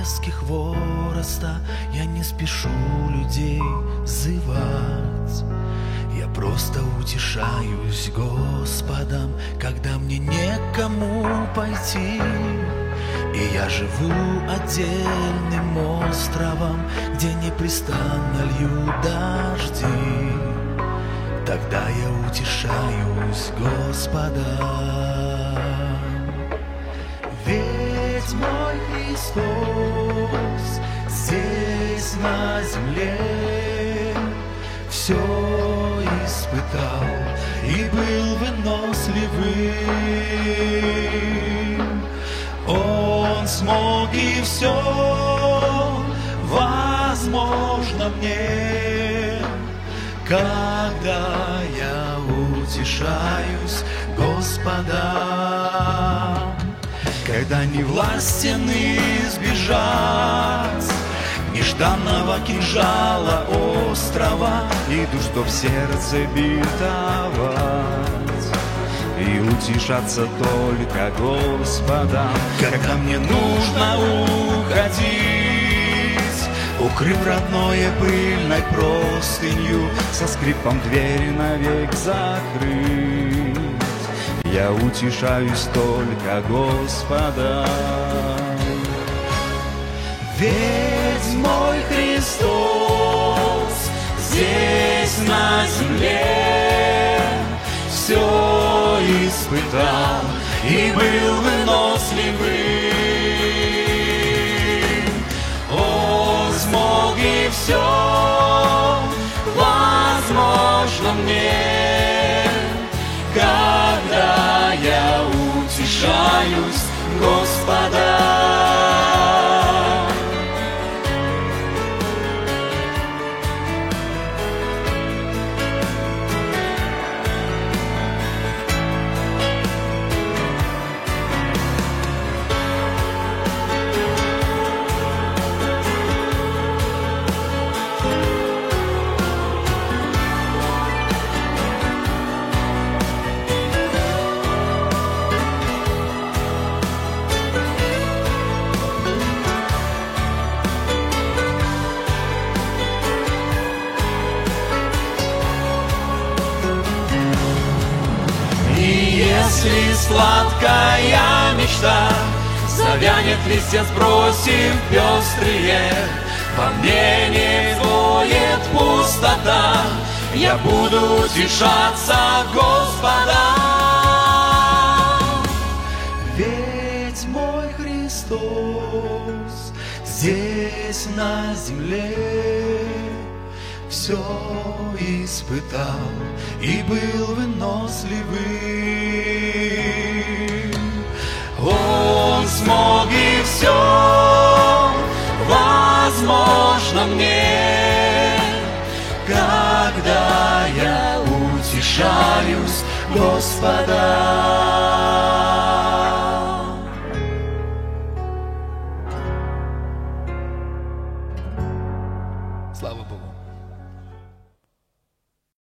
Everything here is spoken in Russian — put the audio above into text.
связки хвороста, я не спешу людей зывать. Я просто утешаюсь Господом, когда мне некому пойти. И я живу отдельным островом, где непрестанно льют дожди. Тогда я утешаюсь Господом. Ведь мой Христос здесь на земле все испытал и был выносливым. Он смог и все возможно мне, когда я утешаюсь Господом. Когда не властен избежать нежданного кинжала острова, иду, чтоб сердце бинтовать и утешаться только Господом. Когда мне нужно уходить, укрыв родное пыльной простынью, со скрипом двери навек закрыть, я утешаюсь только Господом. Ведь мой Христос здесь на земле все испытал и был выносливым. Он смог и все возможно мне, когда я утешаюсь Господом. Если сладкая мечта завянет, листья сбросив пестрые, во мне не воет пустота, я буду утешаться Господом. Ведь мой Христос здесь на земле все испытал и был выносливым. Он смог и все возможно мне, когда я утешаюсь Господом. Слава Богу.